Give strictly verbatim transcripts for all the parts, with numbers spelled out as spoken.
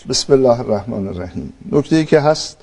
بسم الله الرحمن الرحیم. نکته‌ای که هست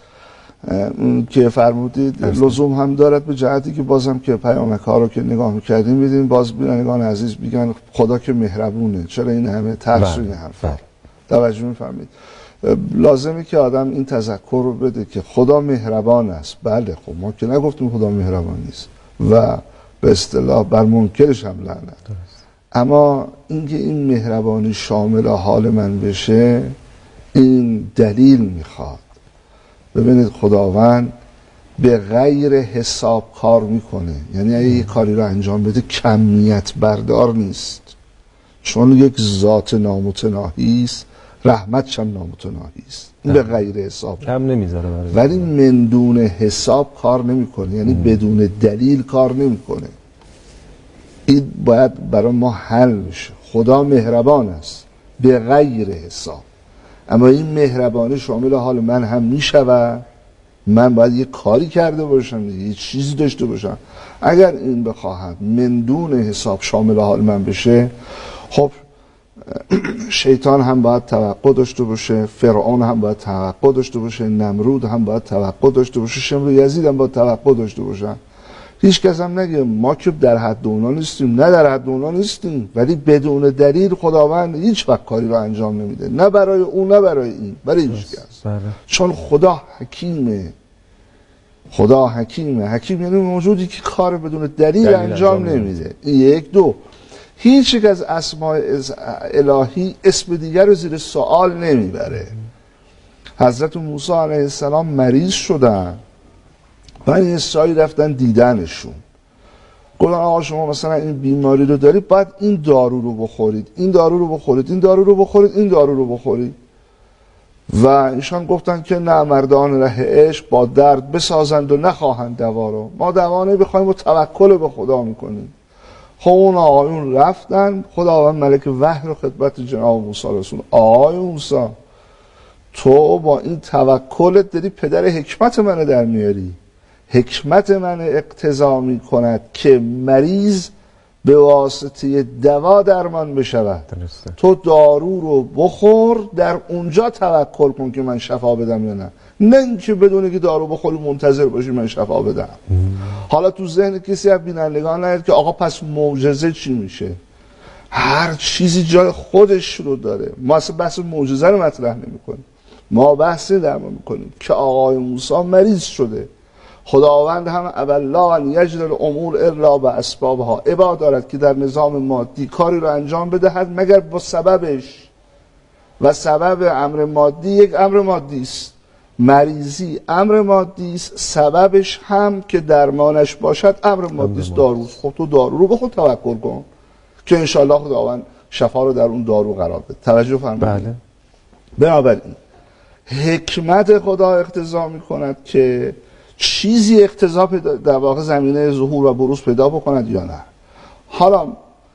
که فرمودید لزوم هم دارد به جهتی که بازم که پیامک‌ها رو که نگاه می‌کردیم می‌دیم باز بینندگان عزیز میگن خدا که مهربونه، چرا این همه ترس و این حرفا. توجه می‌فرمایید. لازمه که آدم این تذکر رو بده که خدا مهربان است. بله خب ما که نگفتیم خدا مهربان نیست و به اصطلاح بر منکرش هم لعنت. اما اینکه این مهربانی شامل حال من بشه این دلیل میخواد. ببینید خداوند به غیر حساب کار میکنه، یعنی اگه یک کاری رو انجام بده کمیت بردار نیست، چون یک ذات نامتناهی است، رحمتش هم نامتناهی است، این به غیر حساب کم نمیذاره، ولی من دون حساب کار نمیکنه، یعنی ام. بدون دلیل کار نمیکنه. این باید برای ما حل میشه. خدا مهربان است به غیر حساب، اما این مهربانی شامل حال من هم میشود. من باید یه کاری کرده باشم، یه چیزی داشته باشم. اگر این بخواهد من دون حساب شامل حال من بشه، خب شیطان هم باید توقع داشته باشه، فرعون هم باید توقع داشته باشه، نمرود هم باید توقع داشته باشه، شمر و یزید هم باید توقع داشته باشن. هیچ کس هم نگه ما که در حد اونا نیستیم. نه در حد اونا نیستیم، ولی بدون دلیل خداوند هیچ وقت کاری رو انجام نمیده، نه برای اون نه برای این، برای هیچ کس. چون خدا حکیمه. خدا حکیمه. حکیم یعنی موجودی که کار بدون دلیل, دلیل انجام, انجام نمیده. یک دو هیچ یک از اسماء الهی اسم دیگر رو زیر سوال نمیبره. حضرت موسی علیه السلام مریض شدن، بنی اسرائیل رفتن دیدنشون، گفتن آقا شما مثلا این بیماری رو دارید، باید این دارو رو بخورید، این دارو رو بخورید، این دارو رو بخورید، این دارو رو بخورید. و ایشان گفتن که نه، مردان ره عشق با درد بسازند و نخواهند دوا رو. ما دوا نمیخوایم و توکل به خدا میکنیم. خب اون آقایون رفتن، خداوند ملک وحی رو خدمت جناب موسی رسول. آقای موسی تو با این توکلت داری پدر حکمت منو در میاری. حکمت من اقتضا می کند که مریض به واسطه دوا درمان بشود. تو دارو رو بخور، در اونجا توکل کن که من شفا بدم یا نه، نه اینکه بدونه که دارو بخوری منتظر باشی من شفا بدم. ام. حالا تو ذهن کسی از بینندگان نیاد که آقا پس معجزه چی میشه؟ هر چیزی جای خودش رو داره. ما اصلا بحث معجزه رو مطرح نمی کنیم، ما بحثی در ما میکنیم که آقای موسی مریض شده. خداوند هم اولا ان یجعل الامور الا باسبابها، ابا دارد که در نظام مادی کاری رو انجام بدهد مگر با سببش، و سبب امر مادی یک امر مادی است. مریضی امر مادی است، سببش هم که درمانش باشد امر مادی است، داروست. خب تو دارو رو بخور، توکل کن که انشالله خداوند شفا رو در اون دارو قرار بده. توجه فرمایید. بله. بنابراین حکمت خدا اقتضا می‌کند که چیزی اقتضا در واقع زمینه ظهور و بروز پیدا بکند یا نه. حالا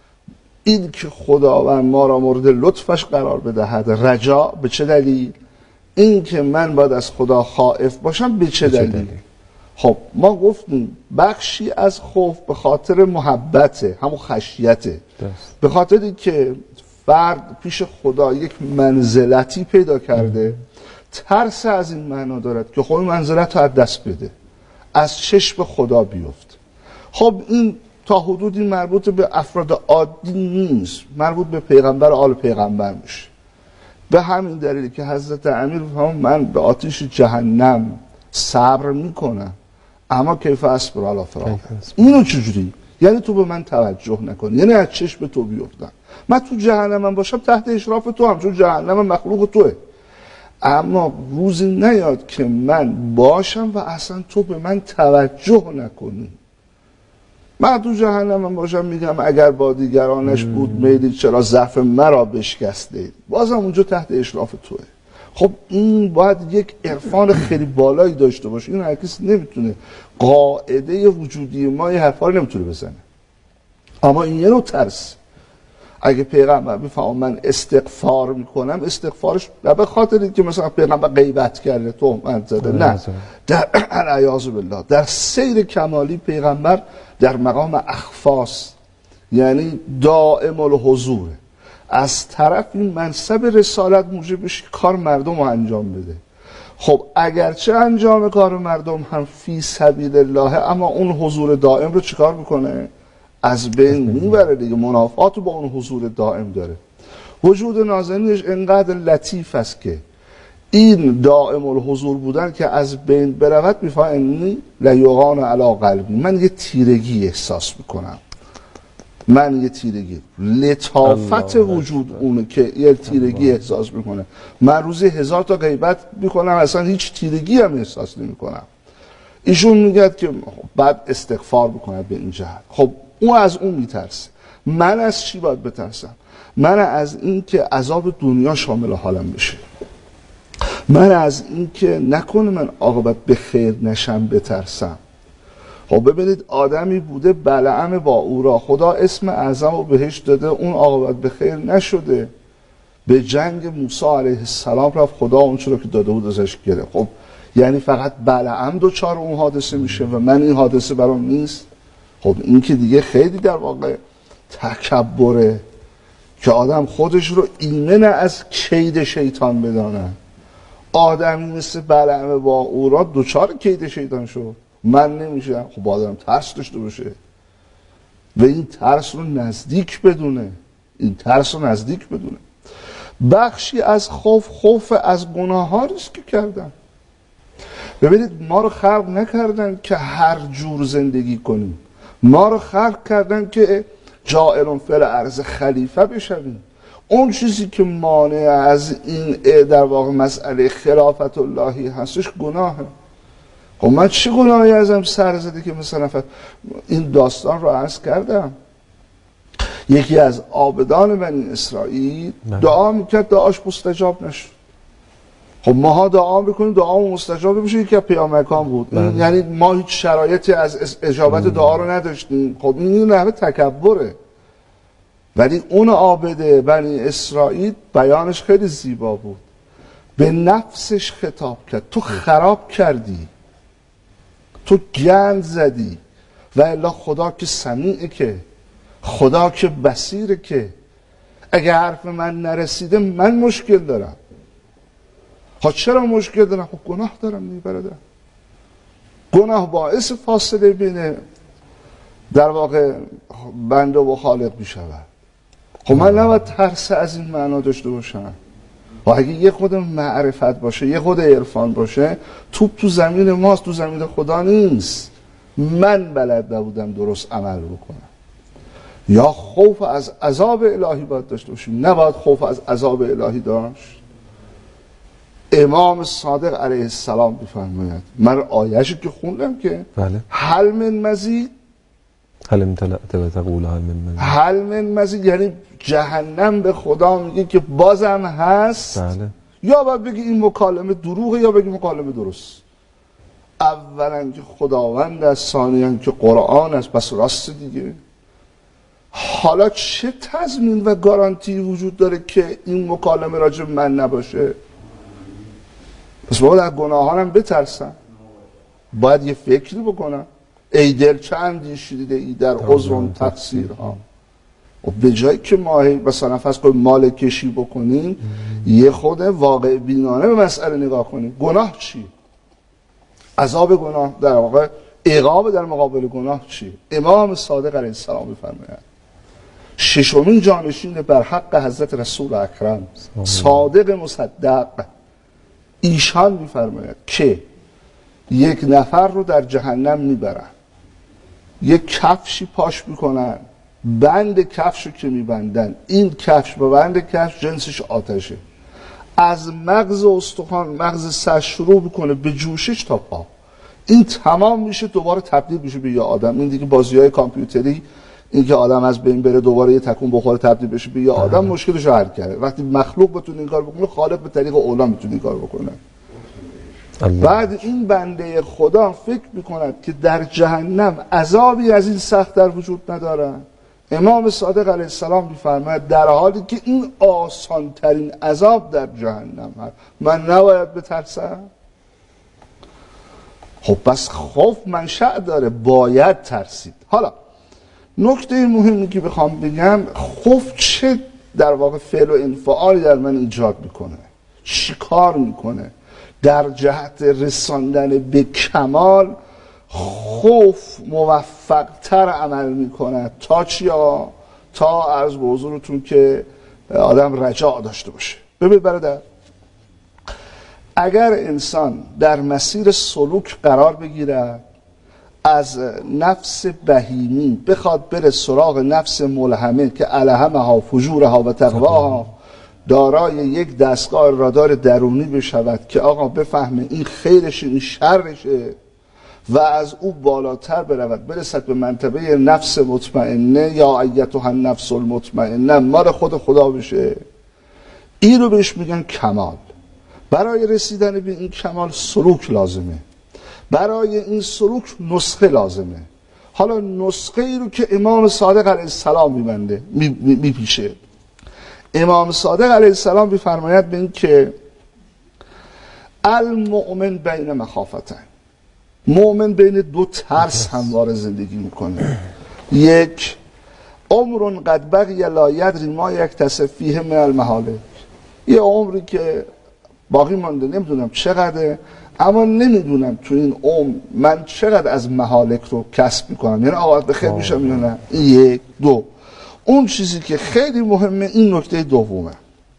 این که خداوند ما را مورد لطفش قرار بدهد، رجا به چه دلیل؟ این که من باید از خدا خائف باشم به چه دلیل؟ دلیل؟ خب ما گفتیم بخشی از خوف به خاطر محبته، همون خشیته، به خاطری که فرد پیش خدا یک منزلتی پیدا کرده، ترس از این معنا دارد که خب این منزلت رو از دست بده، از چشم خدا بیفت. خب این تا حدودی مربوط به افراد عادی نیست، مربوط به پیغمبر آل پیغمبر میشه. به همین دلیلی که حضرت امیر فرمود من به آتش جهنم صبر میکنم، اما کیف اصبر علی فراق. اینو چجوری؟ یعنی تو به من توجه نکنی، یعنی از چشم تو بیفتم. من تو جهنمم باشم تحت اشراف تو هم، چون جهنم مخلوق توه. اما روزی نیاد که من باشم و اصلا تو به من توجه نکنی. من تو جهنم باشم میگم اگر با دیگرانش بود میدید چرا ضعف مرا بشکستید، بازم اونجا تحت اشراف توه. خب این باید یک عرفان خیلی بالایی داشته باشه. این هر کسی نمیتونه، قاعده وجودی ما یه حرفا رو نمیتونه بزنه. اما این یه نوع ترس. اگه پیغمبر بفهم من استغفار میکنم، استغفارش نه به خاطر اینکه مثلا پیغمبر غیبت کرده، تهمت زده، نه، در العیاذ بالله در سیر کمالی پیغمبر در مقام اخفاست، یعنی دائم الحضور. از طرف این منصب رسالت موجب بشه کار مردم رو انجام بده. خب اگرچه انجام کار مردم هم فی سبیل الله، اما اون حضور دائم رو چیکار میکنه؟ از بین میبره دیگه، منافات رو با اون حضور دائم داره. وجود نازنینش انقدر لطیف است که این دائم الحضور بودن که از بین برود میفهمه انی لیغان علی قلبی، من یه تیرگی احساس میکنم، من یه تیرگی، لطافت وجود اونه که یه تیرگی احساس میکنه. من روزی هزار تا غیبت میکنم اصلا هیچ تیرگی هم احساس نمیکنم. ایشون میگه که بعد استغفار بکنه به این جهت. خب اون از اون میترسه. من از چی باید بترسم؟ من از این که عذاب دنیا شامل حالم بشه، من از این که نکنه من عاقبت به خیر نشم بترسم. خب ببینید آدمی بوده بلعم با او را خدا اسم اعظم رو بهش داده، اون عاقبت به خیر نشده، به جنگ موسی علیه السلام رفت، خدا اون چرا که داده بود ازش گرفت. خب یعنی فقط بلعم دوچار اون حادثه میشه و من این حادثه برام نیست؟ خب این که دیگه خیلی در واقع تکبره که آدم خودش رو ایمن از کید شیطان بدانه. آدمی مثل بلعم با او را دوچار کید شیطان شد، من نمیشم. خب آدم ترس داشته باشه و این ترس رو نزدیک بدونه، این ترس رو نزدیک بدونه. بخشی از خوف، خوف از گناه ها ریست که کردن. ببینید ما رو خلق نکردن که هر جور زندگی کنیم، ما رو خلق کردن که جائر فی الارض خلیفه بشویم. اون چیزی که مانع از این در واقع مسئله خلافت اللهی هستش گناهه. خب من چه گناهی ازم سر زده که مثلا این داستان رو عرض کردم، یکی از عابدان بنی اسرائیل دعا میکرد دعاش مستجاب نشد. خب ماها دعا میکنیم دعا مستجاب بشه، یکی از پیامبران بود. یعنی ما هیچ شرایطی از اجابت دعا رو نداشتیم. خب این نحوه تکبره. ولی اون عابد بنی اسرائیل بیانش خیلی زیبا بود، به نفسش خطاب کرد، تو خراب کردی، تو گند زدی، و الا خدا که سمیعه، که خدا که بصیره، که اگه حرف من نرسیده من مشکل دارم. ها چرا مشکل دارم؟ خب گناه دارم می برادر. گناه باعث فاصله بین در واقع بنده و خالق می شود. خب من نباید ترس از این معنا داشته باشم. و اگه یه خود معرفت باشه، یه خود عرفان باشه، توپ تو زمین ماست، تو زمین خدا نیست. من بلد نبودم درست عمل بکنم. یا خوف از عذاب الهی باید داشته باشیم، نباید خوف از عذاب الهی داشت. امام صادق علیه السلام بفرماید، من آیه‌شو که خوندم که بله. هل من مزید، هل امتلأت و تقول هل من مزید، هل من مزید یعنی جهنم به خدا میگه که بازم هست. بله. یا باید بگی این مکالمه دروغه یا بگی مکالمه درست. اولا که خداوند است، ثانیاً که قرآن است، پس راست دیگه. حالا چه تضمین و گارانتی وجود داره که این مکالمه راجع به من نباشه؟ پس باید از گناهانم بترسم، باید یه فکری بکنم. ای دل چه اندیشیده ای در عذر تقصیرها. و به جایی که ما مثلا فرض کنیم مال کشی بکنیم، یه خود واقع بینانه به مسئله نگاه کنیم. گناه چی؟ عذاب گناه، در واقع عقاب در مقابل گناه چی؟ امام صادق علیه السلام می‌فرماید ششمین جانشین بر حق حضرت رسول اکرم صادق مصدق، ایشان می‌فرماید که یک نفر رو در جهنم میبرن، یک کفشی پاش میکنن، بند کفش رو که میبندن، این کفش با بند کفش جنسش آتشه، از مغز استخوان مغز سر شروع میکنه به جوشش تا پا، این تمام میشه دوباره تبدیل میشه به یه آدم. این دیگه بازی‌های کامپیوتری، این که آدم از بین بره دوباره یه تکون بخوره تبدیل بشه به یه آدم، مشکلش رو حل کرده. وقتی مخلوق بتونه این کار بکنه، خالق به طریق اولا میتونه این کار بکنه. الله. بعد این بنده خدا فکر میکند که در جهنم عذابی از این سخت در وجود نداره. امام صادق علیه السلام میفرماید در حالی که این آسان ترین عذاب در جهنم هست، من نباید بترسم؟ خب بس خوف منشأ داره، باید ترسید. حالا نکته مهمی که بخوام بگم، خوف چه در واقع فعل و انفعالی در من ایجاد میکنه، چی کار میکنه در جهت رساندن به کمال. خوف موفق تر عمل میکنه تا چیا؟ تا عرض به حضورتون که آدم رجاع داشته باشه. ببین برادر، اگر انسان در مسیر سلوک قرار بگیرد، از نفس بهیمی بخواد بره سراغ نفس ملهمه که الهمها فجورها و تقواها، دارای یک دستگاه رادار درونی بشود که آقا بفهمه این خیرشه این شرشه و از او بالاتر برود، برسد به منطقه نفس مطمئنه، یا ایتها النفس المطمئنه، مال خود خدا بشه. این رو بهش میگن کمال. برای رسیدن به این کمال سلوک لازمه، برای این سلوک نسخه لازمه. حالا نسخه ای رو که امام صادق علیه السلام میبنده میپیشه. امام صادق علیه السلام میفرماید به این که المؤمن بین مخافتن، مؤمن بین دو ترس همواره زندگی میکنه. یک، عمر قد بقی لا یدری ما یکتسب فیه من المهالک، یه عمری که باقی مانده نمیدونم چقدره، اما نمیدونم تو این عمر من چقدر از مهالک رو کسب میکنم، یعنی آقا به خیر میشم یا نه. یک. دو، اون چیزی که خیلی مهمه این نکته دومه،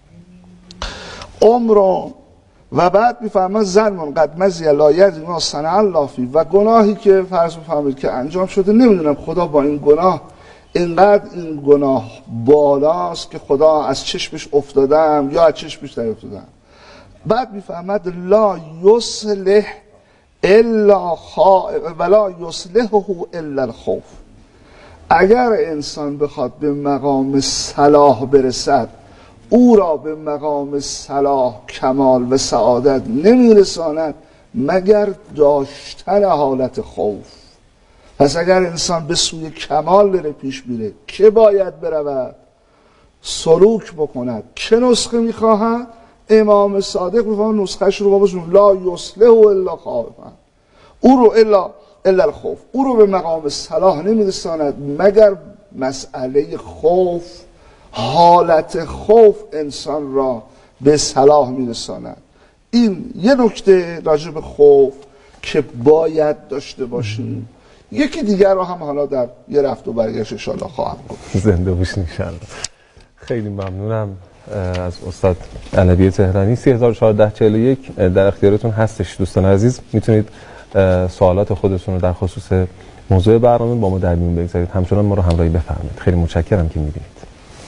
عمر رو و بعد میفهمن ظلم قد مزی لا یدری ما صنع الله فی، و گناهی که فرض بفهمید که انجام شده، نمیدونم خدا با این گناه اینقدر این گناه بالاست که خدا از چشمش افتادم یا از چشمش در افتادم. بعد میفهمد لا یصلح الا خائف ولا یصلحه الا الخوف. اگر انسان بخواد به مقام صلاح برسد، او را به مقام صلاح، کمال و سعادت نمیرساند مگر داشتن حالت خوف. پس اگر انسان به سوی کمال بره پیش میره، که باید برود؟ سلوک بکند. چه نسخه میخواهد؟ امام صادق میفهمد نسخهش رو بابا لا یصلح الا خائفا، او رو الا الا الخوف، او رو به مقام صلاح نمیرساند مگر مسئله خوف. حالت خوف انسان را به صلاح میرساند. این یه نکته راجع به خوف که باید داشته باشیم. یکی دیگر رو هم حالا در یه رفت و برگشت ان شاءالله خواهم گفت. زنده باشین ان شاءالله. خیلی ممنونم از استاد علوی تهرانی. سه هزار و چهارصد و چهل و یک در اختیارتون هستش دوستان عزیز، میتونید سوالات خودتون رو در خصوص موضوع برنامه با ما در میون بگذارید، همچنان ما رو همراهی بفرمایید. خیلی متشکرم که میبینید.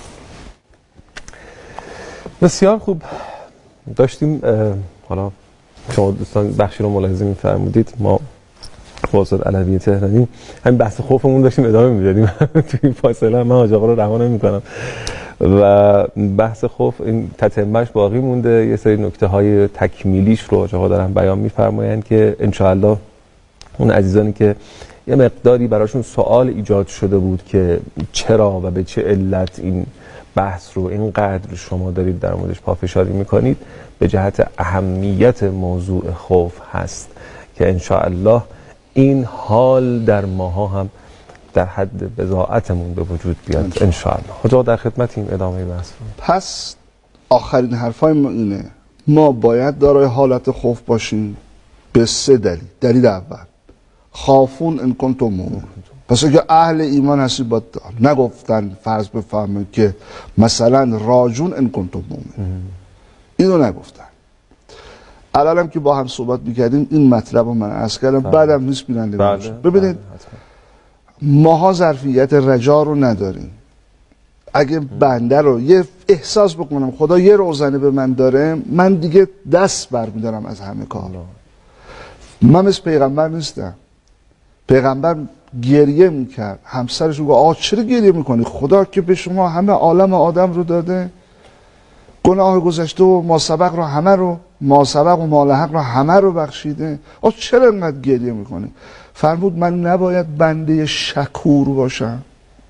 بسیار خوب، داشتیم حالا شما دوستان بخشی رو ملاحظه می‌فرمودید، ما با استاد علوی تهرانی همین بحث خوفمون داشتیم ادامه میدادیم توی این فاصله. من حاج آقا رو رها نمی‌کنم و بحث خوف این تتمهش باقی مونده. یه سری نکته‌های تکمیلیش رو حاج آقا دارن بیان می‌فرمایند که ان شاءالله اون عزیزانی که یه مقداری براشون سوال ایجاد شده بود که چرا و به چه علت این بحث رو اینقدر شما دارید در موردش پافشاری میکنید، به جهت اهمیت موضوع خوف هست که ان شاء الله این حال در ماها هم در حد بضاعتمون به وجود بیاد ان شاء الله. حاجا در خدمتیم، ادامه بحث. پس آخرین حرفای ما اینه، ما باید دارای حالت خوف باشیم به سه دلیل. دلیل اول، خافون ان کنتم مؤمنین. پس اگه اهل ایمان هستی باید نگفتن فرض بفهمه که مثلا راجون ان کنتم مؤمنین، اینو نگفتن. الانم که با هم صحبت میکردیم این مطلب رو من عرض کردم، بعدم نیست بیننده باشه. ببینید ماها ظرفیت رجا رو نداریم. اگه بنده رو یه احساس بکنم خدا یه روزنه به من داره، من دیگه دست برمیدارم از همه کار. من مثل پیغمبر نیستم. پیغمبر گریه میکرد، همسرش گفت آقا چرا گریه میکنی؟ خدا که به شما همه عالم آدم رو داده، گناه گذشته و ما سبق رو همه رو ما سبق و ما لحق رو همه رو بخشیده، آقا چرا انقدر گریه میکنی؟ فرمود من نباید بنده شکور باشم.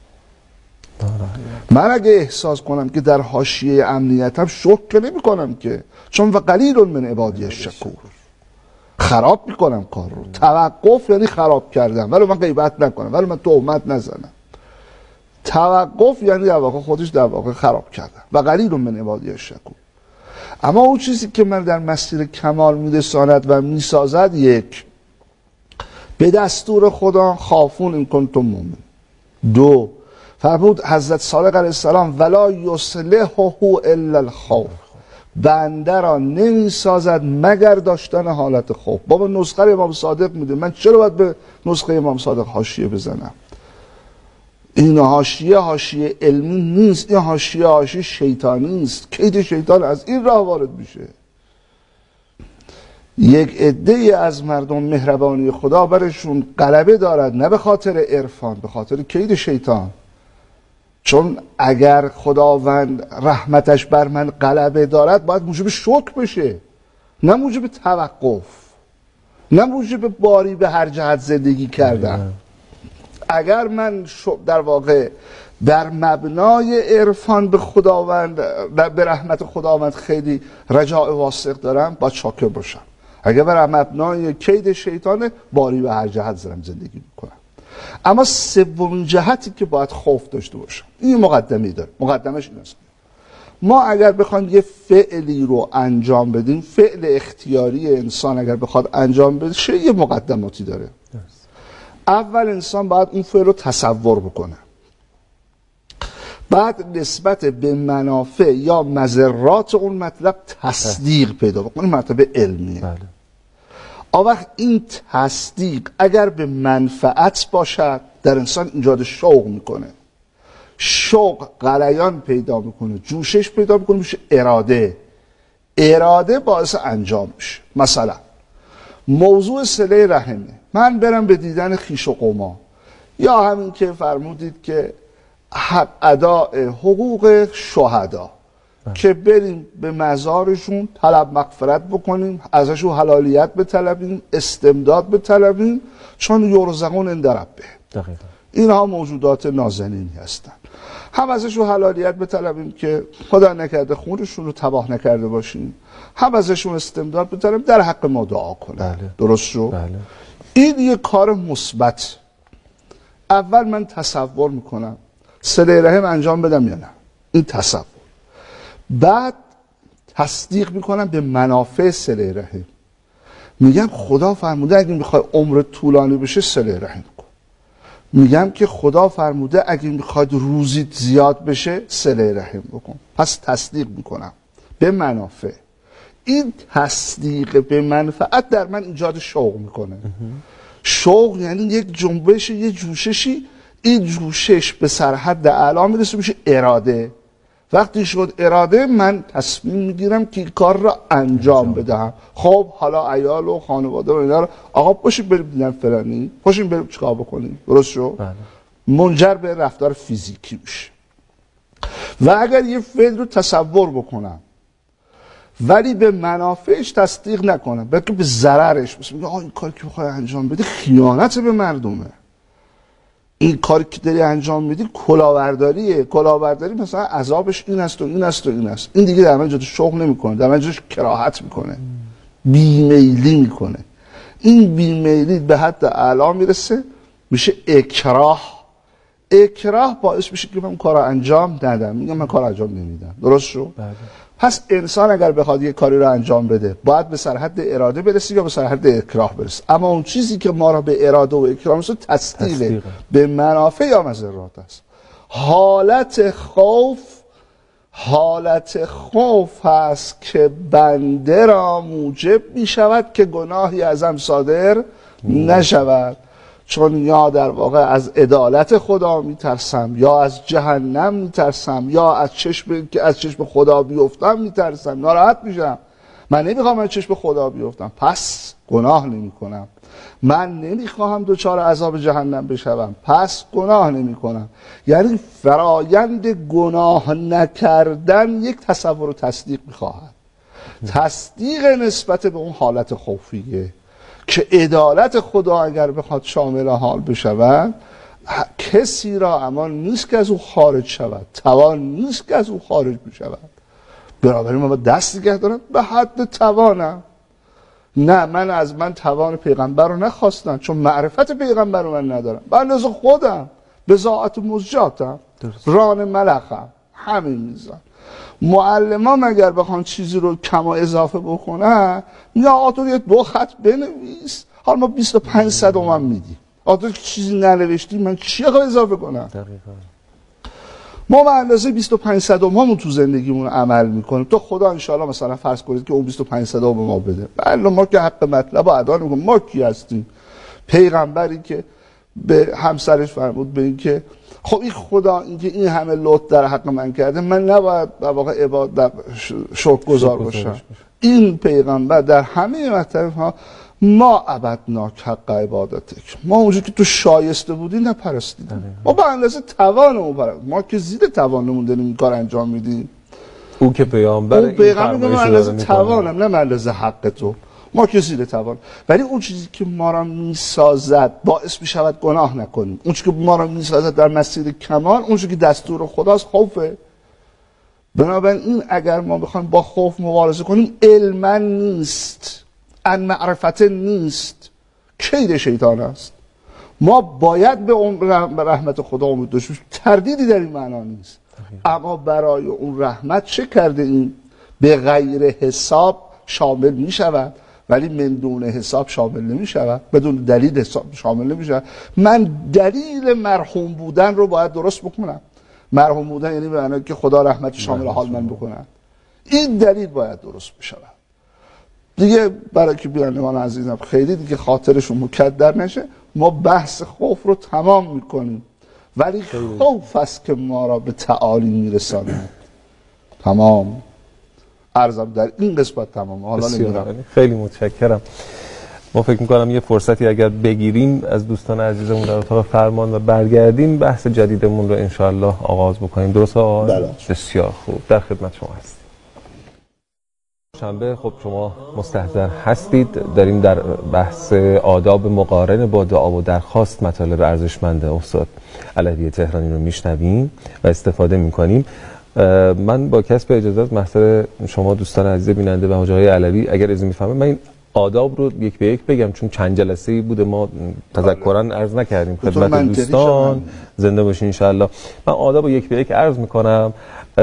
من اگه احساس کنم که در حاشیه امنیتم شکر نمی کنم که، چون و قلیل من عبادی شکور، خراب میکنم کار رو. توقف یعنی خراب کردم، ولی من غیبت نکنم، ولی من تهمت نزنم. توقف یعنی در واقع خودش در واقع خراب کردن و قلیل من عبادی الشکور. اما اون چیزی که من در مسیر کمال میرساند و میسازد، یک، به دستور خدا خافون این کنتم مومن. دو، فرمود حضرت صادق علیه السلام ولا یصلحه الا الخوف، بنده را نمی سازد مگر داشتن حالت خوف. بابا نسخه امام صادق میده، من چرا باید به نسخه امام صادق حاشیه بزنم؟ این حاشیه حاشیه علمی نیست، این حاشیه حاشیه شیطانی است. کید شیطان از این راه وارد میشه. یک عده از مردم مهربانی خدا برشون غلبه دارد، نه به خاطر عرفان، به خاطر کید شیطان. چون اگر خداوند رحمتش بر من غلبه دارد باید موجب شکر بشه، نه موجب توقف، نه موجب باری به هر جهت زندگی کردن. اگر من در واقع در مبنای عرفان به خداوند، به رحمت خداوند خیلی رجاء واسق دارم، باید شاکر باشم. اگر بر مبنای کید شیطان، باری به هر جهت زرم زندگی میکنم. اما سومین جهتی که باید خوف داشته باشم، این مقدمه‌ای داره. مقدمش این است: ما اگر بخوایم یه فعلی رو انجام بدیم، فعل اختیاری انسان اگر بخواد انجام بشه یه مقدماتی داره. اول انسان باید اون فعل رو تصور بکنه، بعد نسبت به منافع یا مضرات اون مطلب تصدیق پیدا بکنه، مرتبه علمیه. بله. آن وقت این تصدیق اگر به منفعت باشد، در انسان ایجاد شوق میکنه. شوق غلیان پیدا میکنه، جوشش پیدا میکنه، میشه اراده. اراده باعث انجام میشه. مثلا موضوع صله رحمه، من برم به دیدن خیش و قوما، یا همین که فرمودید که حق اداء حقوق شهدا، که بریم به مزارشون طلب مغفرت بکنیم، ازشون حلالیت بطلبیم، استمداد بطلبیم، چون یرزقون عند ربه. دقیقا اینها موجودات نازنینی هستن. هم ازشون حلالیت بطلبیم که خدا نکرده خونشون رو تباه نکرده باشیم، هم ازشون استمداد بطلبیم در حق ما دعا کنیم. بله. درست شو؟ بله. این یه کار مثبت. اول من تصور میکنم صله رحم انجام بدم یا نه، این تصور. بعد تصدیق میکنم به منافع صله رحم. میگم خدا فرموده اگه میخوای عمر طولانی بشه صله رحم کن. میگم که خدا فرموده اگه میخواد روزیت زیاد بشه صله رحم بکن. پس تصدیق میکنم به منافع. این تصدیق به منفعت در من ایجاد شوق میکنه. شوق یعنی یک جنبش، یک جوششی. این جوشش به سرحد اعلا میرسه، میشه اراده. وقتی شد اراده، من تصمیم میگیرم که این کار را انجام بدهم. خب حالا عیال و خانواده و اینا رو آقا پاشیم بریم دیدن فلانی، پاشیم بریم چیکار بکنیم. درست شد؟ بله. منجر به رفتار فیزیکی میشه. و اگر یه فعل رو تصور بکنم ولی به منافعش تصدیق نکنم، بلکه به ضررش، مثلا میگه آ این کاری که بخوای انجام بدی خیانت به مردمه، این کاری که داری انجام میدی کلاهبرداریه. کلاهبرداری مثلا عذابش این است و این است و این است. این دیگه در من جد شوق نمیکنه، در من جدش کراهت میکنه، بیمیلی میکنه. این بیمیلی به حد اعلا میرسه، میشه اکراه. اکراه باعث میشه که من کار انجام ندم، میگم من کار انجام نمیدم. درست شو؟ بله. پس انسان اگر بخواد یه کاری رو انجام بده، باید به سرحد اراده برسه یا به سرحد اکراه برسه. اما اون چیزی که ما را به اراده و اکراه میرسه تصدیق به منافع یا مضرات است. حالت خوف حالت خوف هست که بنده را موجب میشود که گناهی ازم صادر نشود، چون یا در واقع از عدالت خدا میترسم، یا از جهنم میترسم، یا از چشم که از چشم خدا بیفتم میترسم، ناراحت میشم. من نمیخوام از چشم خدا بیفتم، پس گناه نمی کنم. من نمیخواهم دوچار عذاب جهنم بشوم، پس گناه نمی کنم. یعنی فرایند گناه نکردن یک تصور و تصدیق میخواهد. تصدیق نسبت به اون حالت خوفیه که عدالت خدا اگر بخواد شامل حال بشود، کسی را امان نیست که از او خارج شود، توان نیست که از او خارج بشود. بنابراین من با دست نگه دارم به حد توانم. نه، من از من توان پیغمبر رو نخواستم، چون معرفت پیغمبر رو من ندارم، به اندازه خودم بضاعت مزجاتم. ران ملخم همین میزان. معلمان اگر بخوان چیزی رو کم و اضافه بکنن یا آقا تو یه دو خط بنویس، حالا ما بیست و پنج صدم هم میدیم، آقا تو چیزی ننوشتی من چی اضافه کنم؟ دقیقاً. ما به اندازه بیست و پنج صدم همون تو زندگیمون عمل میکنیم. تو خدا انشاءالله مثلا فرض کنید که اون بیست و پنج صدم به ما بده، بله ما که حق مطلب رو ادا نمیکنیم. ما کی هستیم؟ پیغمبری که به همسرش فرمود به این که خب این خدا اینکه این همه لطف در حق من کرده، من نباید در واقع عبادت شکرگزار باشم. این پیغمبر در همه مطلب ها ما عبدناک حق عبادتک، ما اونجا که تو شایسته بودی نپرستیدیم، ما به اندازه توانمون پرستیدیم. ما که زیر توانمون داریم این کار انجام میدیم. او که پیامبر اون پیغمبر به اندازه توانم، نه به اندازه حق تو، ما که زیر توان. ولی اون چیزی که ما را میسازد باعث میشود گناه نکنیم، اون چیزی که ما را میسازد در مسیر کمال، اون چیزی که دستور خداست خوفه. بنابراین این اگر ما بخوایم با خوف مبارزه کنیم، علما نیست، ان معرفت نیست، کید شیطان است. ما باید به اون رحمت خدا امید داشته باشیم، تردیدی در این معنا نیست. اما برای اون رحمت چه کرده؟ این به غیر حساب شامل می شود، ولی من دون حساب شامل نمی شود، بدون دلیل حساب شامل نمی شود. من دلیل مرحوم بودن رو باید درست بکنم. مرحوم بودن یعنی به معنی که خدا رحمت شامل حال من بکنه، این دلیل باید درست بشه. دیگه برای که بینندگان عزیزم خیلی دیگه خاطرشون مکدر نشه، ما بحث خوف رو تمام میکنیم، ولی خوف است که ما را به تعالی میرسانه. تمام عرضم در این قسمت تمام. حالا نمیرم. خیلی متشکرم. ما فکر میکنم یه فرصتی اگر بگیریم از دوستان عزیزمون در اتاق فرمان و برگردیم بحث جدیدمون رو انشاءالله آغاز بکنیم. درست آقای؟ بله. بسیار خوب، در خدمت شما هستیم. شنبه خب شما مستحضر هستید، داریم در بحث آداب مقارن با دعا و درخواست مطالب ارزشمند استاد علوی تهرانی رو میشنویم و استفاده میکنیم. من با کسب اجازت محضر شما دوستان عزیز بیننده و حاج آقای علوی اگر اذن میفرمایید من این آداب رو یک به یک بگم، چون چند جلسه‌ای بوده ما تذکراً عرض نکردیم خدمت دوستان. زنده باشین ان شاء الله. من آداب رو یک به یک عرض میکنم.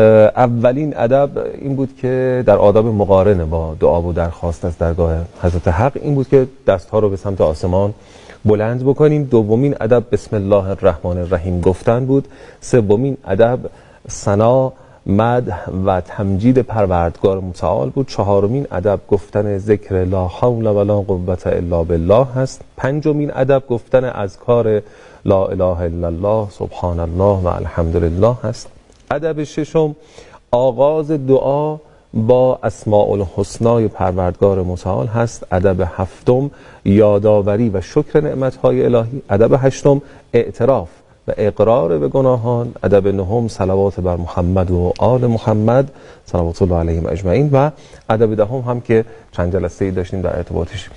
اولین ادب این بود که در آداب مقارنه با دعا و درخواست از درگاه حضرت حق این بود که دستها رو به سمت آسمان بلند بکنیم. دومین ادب بسم الله الرحمن الرحیم گفتن بود. سومین ادب ثنا، مدح و تمجید پروردگار متعال بود. چهارمین ادب گفتن ذکر لا حول ولا قوة الا بالله هست. پنجمین ادب گفتن اذکار لا اله الا الله سبحان الله و الحمدلله هست. ادب ششم آغاز دعا با اسماء الحسنای پروردگار متعال هست. ادب هفتم یادآوری و شکر نعمت‌های الهی. ادب هشتم اعتراف و اقرار به گناهان. ادب نهم صلوات بر محمد و آل محمد صلوات الله علیهم اجمعین. و ادب دهم هم که چند جلسه‌ای داشتیم در ارتباطش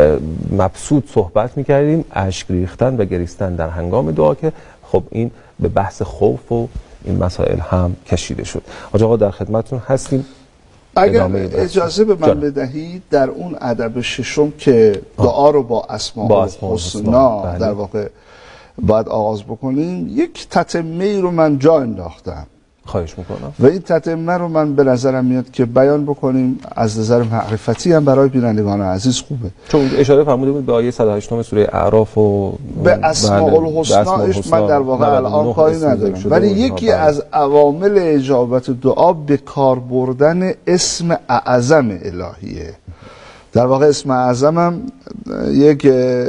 مبسوط صحبت می‌کردیم، اشک ریختن و گریستن در هنگام دعا، که خب این به بحث خوف و این مسائل هم کشیده شد. حاج آقا در خدمتتون هستیم. اگر اجازه به من بدهید در اون ادب ششم که دعا رو با اسماء الحسنا در واقع باید آغاز بکنیم، یک تتمه رو من جا انداختم. خواهش میکنم. و این تتمه رو من به نظرم میاد که بیان بکنیم، از نظر معرفتی هم برای بینندگان عزیز خوبه. چون اشاره فرموده بود به آیه صد و هشت سوره اعراف و به اسماء الحسناش من در واقع الان کاری ندارم، ولی یکی از عوامل اجابت دعا به کار بردن اسم اعظم الهیه. در واقع اسم اعظم هم یک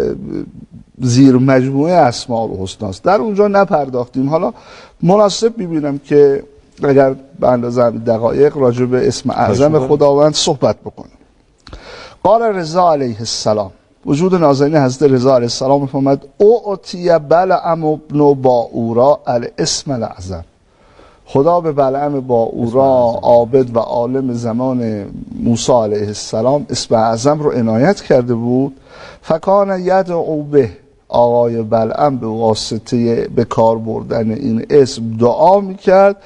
زیر مجموعه اسماء الحسنا است، در اونجا نپرداختیم. حالا مناسب می‌بینم که اگر به اندازه دقایق راجع به اسم اعظم خداوند صحبت بکنیم. قال رضا علیه السلام، وجود نازنین حضرت رضا علیه السلام فرمود اعطی بلعم ابن باعورا الاسم الاعظم. خدا به بلعم باعورا عابد و عالم زمان موسی علیه السلام اسم اعظم رو عنایت کرده بود. فکان یدعو به، آقای بلعم به واسطه به کار بردن این اسم دعا میکرد.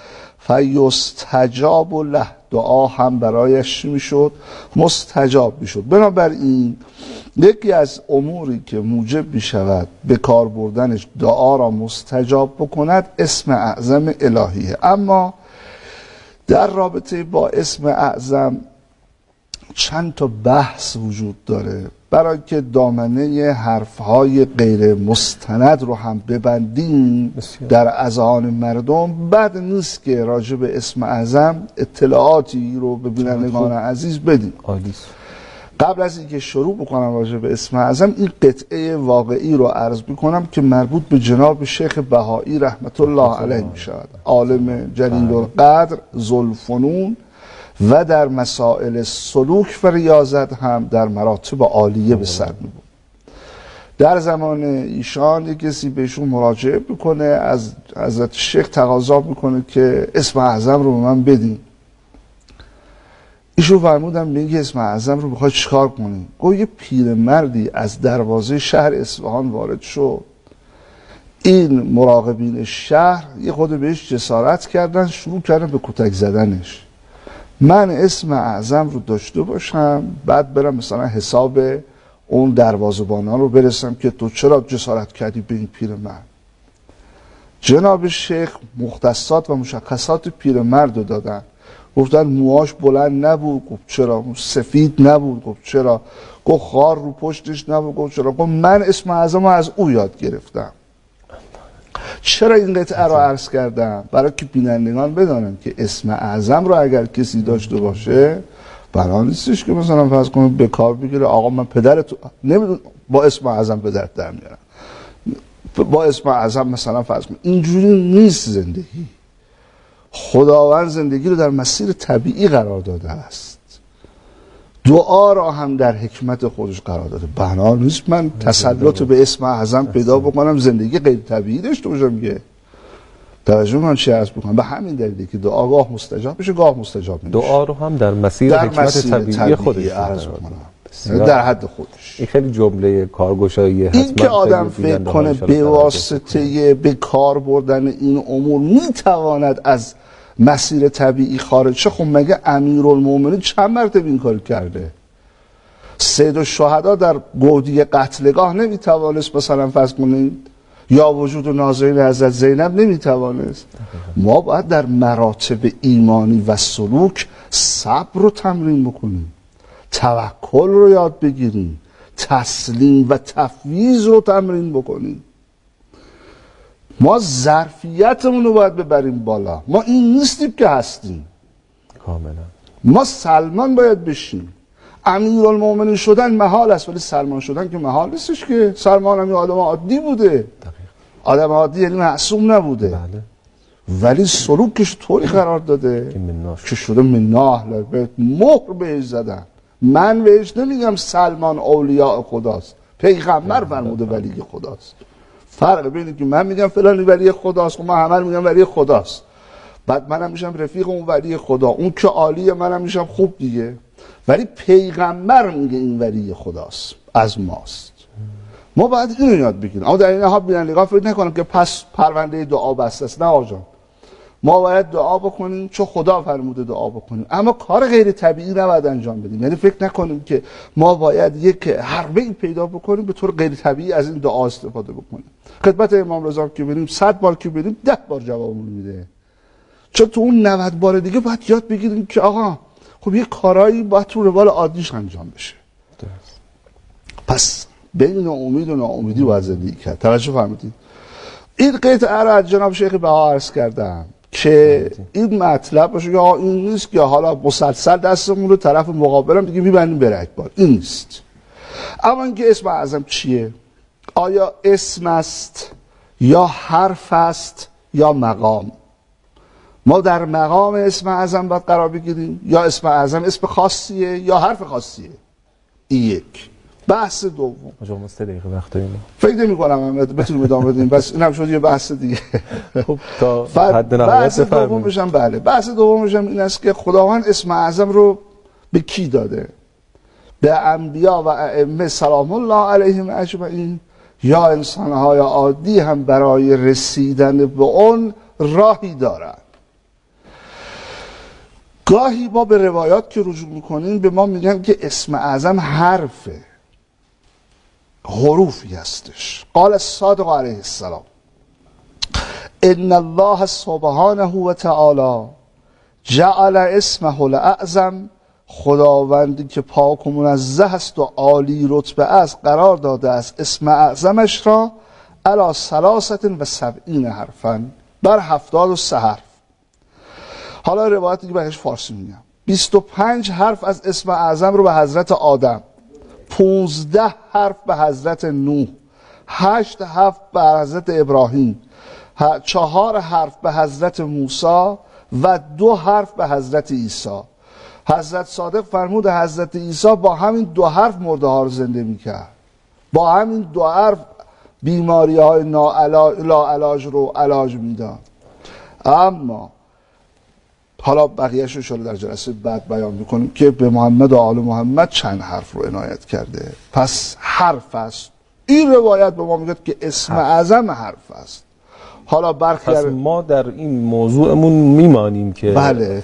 فیستجاب له، دعا هم برایش میشد مستجاب میشد. بنابراین یکی از اموری که موجب می شود به کار بردنش دعا را مستجاب بکند اسم اعظم الهیه. اما در رابطه با اسم اعظم چند تا بحث وجود داره. برای که دامنه حرفهای غیر مستند رو هم ببندیم در اذهان مردم، بد نیست که راجع به اسم اعظم اطلاعاتی رو به بینندگان عزیز بدیم. آلیس. قبل از اینکه شروع بکنم راجع به اسم اعظم، این قطعه واقعی رو عرض میکنم که مربوط به جناب شیخ بهایی رحمت الله علیه می شود، عالم جلیل القدر ذوالفنون و در مسائل سلوک و ریاضت هم در مراتب عالیه به سر می بود. در زمان ایشان یک کسی بهشون مراجعه میکنه، از حضرت شیخ تقاضا میکنه که اسم اعظم رو به من بدین. ایشون فرمودن میگه اسم اعظم رو بخواد چیکار کنیم؟ گفت یه پیرمردی از دروازه شهر اصفهان وارد شد، این مراقبین شهر یه خود بهش جسارت کردن، شروع کردن به کتک زدنش. من اسم اعظم رو داشته باشم، بعد برم مثلا حساب اون دروازه‌بانان رو برسم که تو چرا جسارت کردی به این پیرمرد. جناب شیخ مختصات و مشخصات پیرمرد رو دادن. گفتن موهاش بلند نبود. گفت چرا؟ سفید نبود. گفت چرا؟ گفت خار رو پشتش نبود. گفت چرا؟ گفت من اسم اعظم رو از او یاد گرفتم. چرا این قطعه رو عرض کردم؟ برای که بینندگان بدانن که اسم اعظم رو اگر کسی داشته باشه بنا نیستش که مثلا فرض کنید به کار بگیره آقا من پدرت نمیدونم با اسم اعظم پدرت در میارم، با اسم اعظم مثلا فرض کنید. اینجوری نیست زندگی. خداوند زندگی رو در مسیر طبیعی قرار داده است، دعا را هم در حکمت خودش قرار داده. بنا نیست من تسلط به اسم اعظم پیدا بکنم زندگی غیر طبیعی داشته باشم. میگه توجه من چی عرض بکنم؟ به همین دلیله که دعا گاه مستجاب میشه گاه مستجاب نمیشه. دعا رو هم در مسیر در حکمت مسیر طبیعی, طبیعی خودش عرض بکنم، در حد خودش. این خیلی جمله کارگشایی هست. این که آدم فکر کنه به واسطه به کار بردن این امور میتواند از مسیر طبیعی خارج شه، خب مگه امیرالمومنین چند مرتبه این کار کرده؟ سید الشهدا در گودی قتلگاه نمیتوانست مثلا فرض کنید، یا وجود نازنین حضرت زینب نمیتوانست. ما باید در مراتب ایمانی و سلوک صبر رو تمرین بکنیم، توکل رو یاد بگیریم، تسلیم و تفویض رو تمرین بکنیم. ما ظرفیتمون رو باید ببریم بالا. ما این نیستیم که هستیم کاملا. ما سلمان باید بشیم. امیرالمومنین شدن محال است، ولی سلمان شدن که محال نیستش که. سلمان هم یه آدم عادی بوده. دقیق. آدم عادی یعنی معصوم نبوده. بله. ولی سلوکش طوری قرار داده که شده مناه لبه مهر بهش زدن. من بهش نمیگم سلمان اولیاء خداست، پیغمبر فرموده ولی خداست. فرق بینه که من میگم فلانی ولی خداست و من همه میگم ولی خداست، بعد منم میشم رفیق اون ولی خدا، اون که عالیه منم میشم خوب دیگه. ولی پیغمبر میگه این ولی خداست، از ماست. ما باید اینو یاد بگیریم. اما در این حال بینندگان فکر نکنم که پس پرونده دعا بسته است. نه آقا، ما باید دعا بکنیم چون خدا فرموده دعا بکنیم، اما کار غیر طبیعی نباید انجام بدیم. یعنی فکر نکنیم که ما باید یک حربه‌ای پیدا بکنیم به طور غیر طبیعی از این دعا استفاده بکنیم. خدمت امام رضا که بریم صد بار که بریم ده بار جوابمون میده، چون تو اون نود بار دیگه باید یاد بگیریم که آقا خب یه کارایی باید تو روال عادیش انجام بشه. پس بین امید و ناامیدی باید زندگی کرد. توجه فرمودید؟ این قطعه را از جناب شیخ بها عرض کردم که این مطلب باشه که این نیست که حالا مسلسل دستمون رو طرف مقابلم دیگه میبندیم بره اکبر. این نیست. اما اینکه اسم اعظم چیه؟ آیا اسم است یا حرف است یا مقام؟ ما در مقام اسم اعظم باید قرار بگیریم یا اسم اعظم اسم خاصیه یا حرف خاصیه؟ این یک. بحث دوم آقا سه دقیقه وقت داریم. فکر نمی‌کنم بتونیم ادامه بدیم، بس اینم شد یه بحث دیگه. خب تا حد نهایت بحث دومش هم بله بحث دومش هم این است که خداوند اسم اعظم رو به کی داده؟ به انبیا و ائمه سلام الله علیهم اجمعین یا انسان‌های عادی هم برای رسیدن به اون راهی دارند؟ گاهی ما به روایات که رجوع میکنیم به ما میگن که اسم اعظم حرفه. حروفی هستش. قال الصادق علیه السلام ان الله سبحانه و تعالی جعل اسمه الاعظم، خداوندی که پاک و منزه است و عالی رتبه است قرار داده است اسم اعظمش را علی ثلاثة و سبعین حرفا، بر هفتاد و سه حرف. حالا روایتی که بهش فارسی میگم، بیست و پنج حرف از اسم اعظم رو به حضرت آدم، پونزده حرف به حضرت نوح، هشت حرف به حضرت ابراهیم، چهار حرف به حضرت موسی و دو حرف به حضرت عیسی. حضرت صادق فرمود حضرت عیسی با همین دو حرف مرده ها رو زنده میکرد، با همین دو حرف بیماری های لاعلاج رو علاج میداد. اما حالا بقیهش رو شاید در جلسه بعد بیان میکنیم که به محمد و آل محمد چند حرف رو عنایت کرده. پس حرف است. این روایت به ما میگه که اسم اعظم حرف است. حالا برخی پس ما در این موضوعمون میمانیم که بله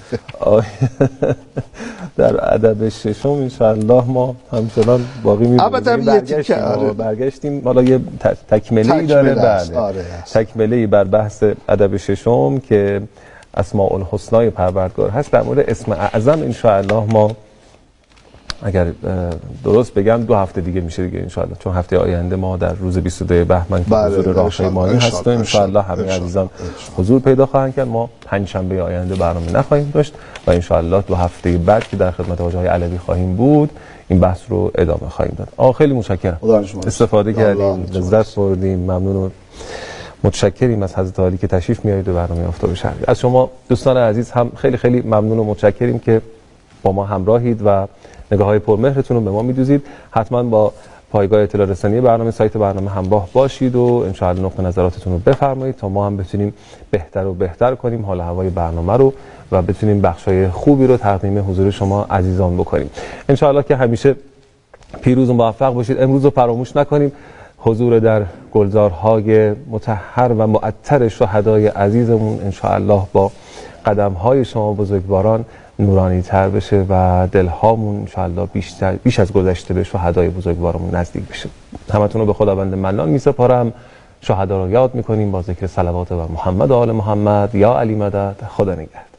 در ادب ششم انشاءالله ما همچنان باقی میمونیم. البته برگشتیم, آره. برگشتیم حالا یه تکمله ای داره. بله. آره تکمله ای بر بحث ادب ششم که اسماء الحسنای پروردگار هست. در مورد اسم اعظم انشاءالله ما اگر درست بگم دو هفته دیگه میشه دیگه انشاءالله، چون هفته آینده ما در روز بیست و دو بهمن که حضور راهپیمایی هستیم انشاءالله همه عزیزان حضور پیدا خواهند کرد. ما پنجشنبه آینده برنامه نخواهیم داشت و انشاءالله دو هفته بعد که در خدمت حاج های علوی خواهیم بود این بحث رو ادامه خواهیم داد. آقا خیلی متشکرم، استفاده کردیم، لذت بردیم، ممنون و متشکریم از حضرت عالی که تشریف میارید و برنامه آفتاب شرقی. از شما دوستان عزیز هم خیلی خیلی ممنون و متشکریم که با ما همراهید و نگاه های پرمهرتون رو به ما میدوزید. حتما با پایگاه اطلاع رسانی برنامه سایت برنامه همراه باشید و انشاءالله نقطه نظراتتون رو بفرمایید تا ما هم بتونیم بهتر و بهتر کنیم حال هوای برنامه رو و بتونیم بخشای خوبی رو تقدیم حضور شما عزیزان بکنیم. انشاءالله که همیشه پیروز و موفق باشید. امروز رو فراموش نکنیم، حضور در گلزارهای مطهر و معطر شهدای عزیزمون انشاءالله با قدم‌های شما بزرگواران نورانی تر بشه و دلهامون انشاءالله بیشتر بیش از گذشته به شهدای بزرگوارمون نزدیک بشه. همتون رو به خداوند منان میسپارم. شهدا رو یاد میکنیم با ذکر صلوات بر محمد و آل محمد. یا علی مدد. خدا نگهدار.